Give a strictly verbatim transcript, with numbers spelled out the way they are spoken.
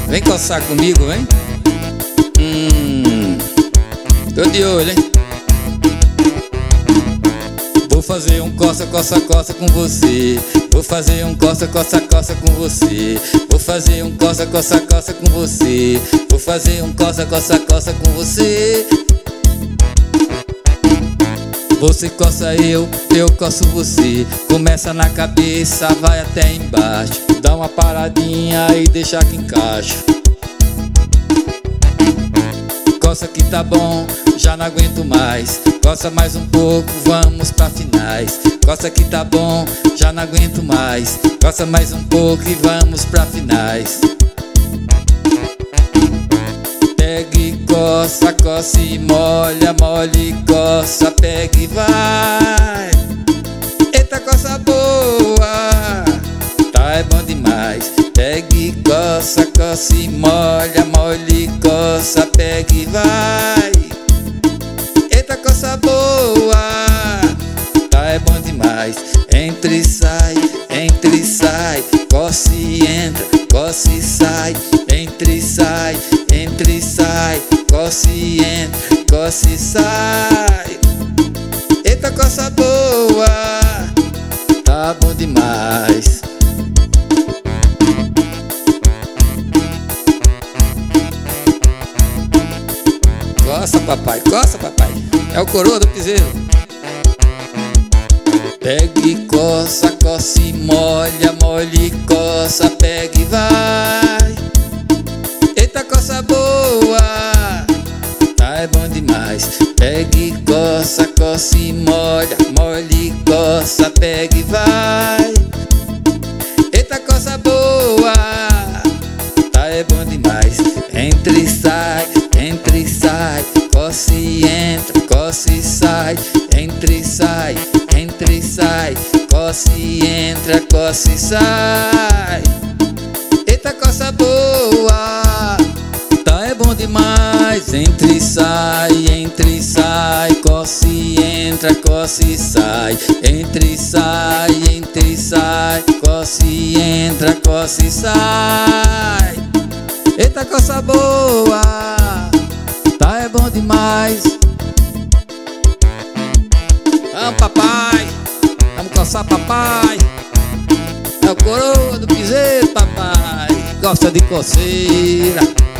Vem coçar comigo, vem. Hum, tô de olho, hein? Vou fazer um coça, coça, coça com você. Vou fazer um coça, coça, coça com você. Vou fazer um coça, coça, coça com você. Vou fazer um coça, coça, coça com você. Você coça eu, eu coço você. Começa na cabeça, vai até embaixo. Dá uma paradinha e deixa que encaixa. Coça que tá bom, já não aguento mais. Coça mais um pouco, vamos pra finais. Coça que tá bom, já não aguento mais. Coça mais um pouco e vamos pra finais. Pega e coça, coça e molha, molha e coça, pega e vai. Eita, coça boa, tá é bom demais. Pega e coça, coça e molha, molha e coça, pega e vai. Eita, coça boa, tá é bom demais. Entra e sai, entra e sai, coça e entra, coça e sai. Entra e sai, entra e sai, coça e entra, coça e sai. Eita, coça boa, tá bom demais. Coça, papai, coça, papai. É o coroa do piseiro. Pega e coça, coça e molha, molha e coça, pega e vai. Eita, coça boa, tá é bom demais. Pega e coça, coça e molha, molha e coça, pega e vai. Eita, coça boa, tá é bom demais. Entra e sai, entra e sai, coça e entra, coça e sai. Entra e sai, entra e sai, coça e entra, coça e sai. Eita, coça boa, tá é bom demais. Entra e sai, entra e sai, coça e entra, coça e sai. Entra e sai, entra e sai, coça e entra, coça e sai. Eita, coça boa, tá é bom demais. Vamos, papai, vamos coçar, papai. É o coroa do piseiro, papai. Gosta de coceira.